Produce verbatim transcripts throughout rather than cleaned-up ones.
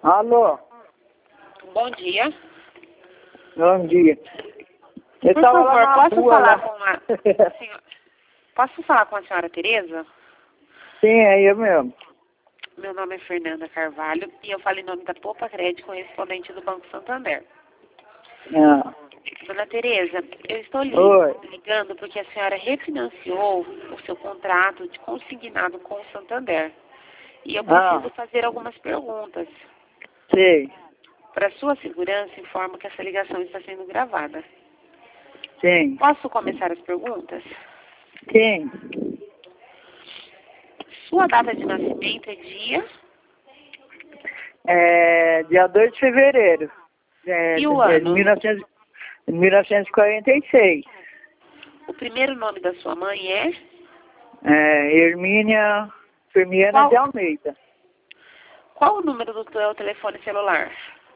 Alô, Bom dia. bom dia. Eu Por tava favor, lá na posso rua, falar lá. com a senhora, posso falar com a senhora Tereza? Sim, é eu mesmo. Meu nome é Fernanda Carvalho e eu falo em nome da Popa Crédito, correspondente do Banco Santander. Ah, Dona Tereza, eu estou li- oi. ligando porque a senhora refinanciou o seu contrato de consignado com o Santander. E eu preciso Ah, fazer algumas perguntas. sei, Para sua segurança, informo que essa ligação está sendo gravada. sim, Posso começar as perguntas? sim. Sua data de nascimento é dia É dia dois de fevereiro é, e o de, de ano. mil novecentos mil novecentos e quarenta e seis. O primeiro nome da sua mãe é? É, Hermínia Firmiana Qual, de Almeida. qual o número do seu telefone celular?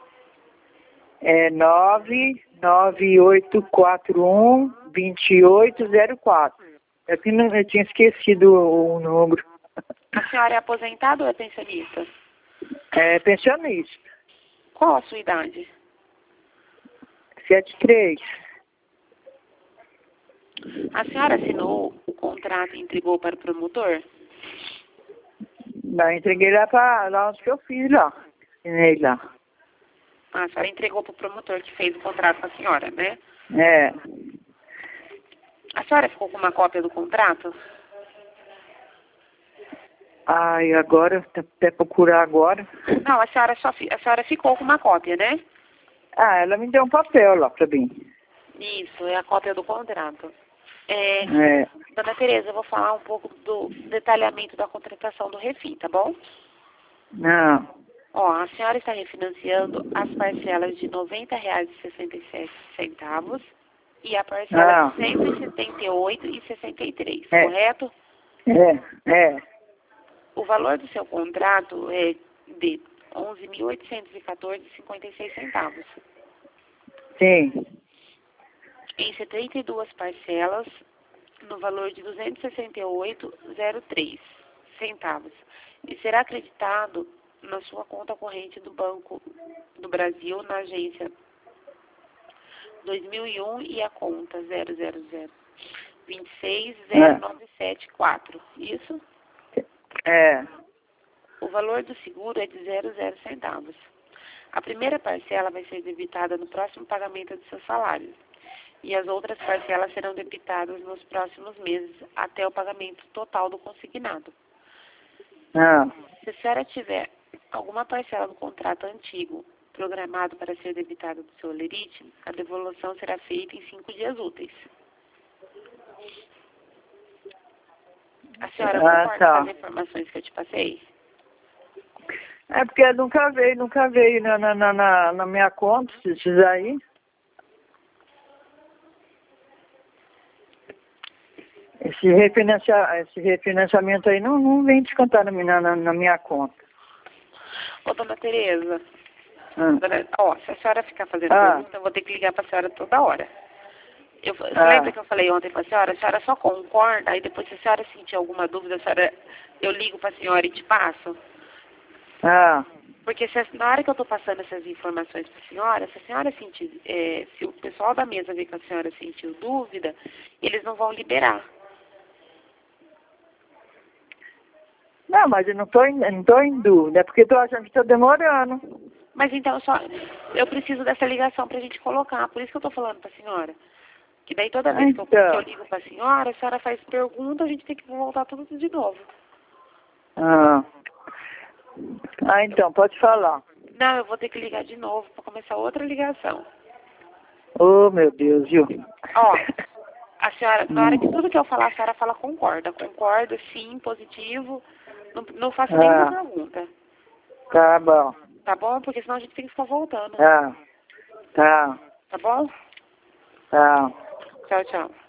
É nove nove oito quatro um, dois oito zero quatro. Eu tinha, eu tinha esquecido o, o número. A senhora é aposentada ou é pensionista? É pensionista. Qual a sua idade? setenta e três. A senhora assinou o contrato e entregou para o promotor? Não, entreguei lá para lá onde que eu fiz lá. Assinei lá. Ah, a senhora entregou para o promotor que fez o contrato com a senhora, né? É. A senhora ficou com uma cópia do contrato? Ai, agora, até procurar agora. Não, a senhora, só, fi- a senhora ficou com uma cópia, né? Ah, ela me deu um papel lá pra mim. Isso, é a cópia do contrato. É, É. Dona Tereza, eu vou falar um pouco do detalhamento da contratação do refim, tá bom? Não. Ó, a senhora está refinanciando as parcelas de noventa reais e sessenta e sete centavos e a parcela Ah. de cento e setenta e oito reais e sessenta e três centavos, É. correto? É. É. O valor do seu contrato é de onze mil oitocentos e quatorze reais e cinquenta e seis centavos. Sim. Em setenta e duas parcelas, no valor de duzentos e sessenta e oito reais e zero três centavos. E será acreditado na sua conta corrente do Banco do Brasil, na agência dois mil e um e a conta zero zero zero dois seis zero nove sete quatro. Isso? É. O valor do seguro é de zero zero centavos. A primeira parcela vai ser debitada no próximo pagamento do seu salário. E as outras parcelas serão debitadas nos próximos meses até o pagamento total do consignado. Ah. Se a senhora tiver alguma parcela do contrato antigo programado para ser debitada do seu holerite, a devolução será feita em cinco dias úteis. A senhora Ah, concorda tá. com as informações que eu te passei? É porque nunca veio, nunca veio na, na, na, na na minha conta, esses aí. Esse, refinancia, esse refinanciamento aí não, não vem descontar na, minha- na, na minha conta. Ô, dona Tereza, Ah. dona- ó, se a senhora ficar fazendo Ah. pergunta, eu vou ter que ligar para a senhora toda hora. Eu, você Ah. lembra que eu falei ontem para a senhora? A senhora só concorda, aí depois se a senhora sentir alguma dúvida, a senhora, eu ligo para a senhora e te passo? Ah. Porque se, a- na hora que eu estou passando essas informações para a senhora, se a senhora sentir, é, se o pessoal da mesa ver que a senhora sentiu dúvida, eles não vão liberar. Não, mas eu não tô, em, eu não tô em dúvida, é porque tô achando que tô demorando. Mas então, só, eu preciso dessa ligação para a gente colocar, por isso que eu estou falando para a senhora. Que daí toda vez que eu, que eu Então. ligo para a senhora, a senhora faz pergunta, a gente tem que voltar tudo de novo. Ah. Ah, então, pode falar. Não, eu vou ter que ligar de novo para começar outra ligação. Oh, meu Deus, viu? Ó, a senhora, na hora que Hum. tudo que eu falar, a senhora fala concorda. Concorda, sim, positivo. Não, não faça nenhuma Ah, pergunta. tá bom. Tá bom? Porque senão a gente tem que ficar voltando. Tá, tá, Tá bom? tá. Tchau, tchau.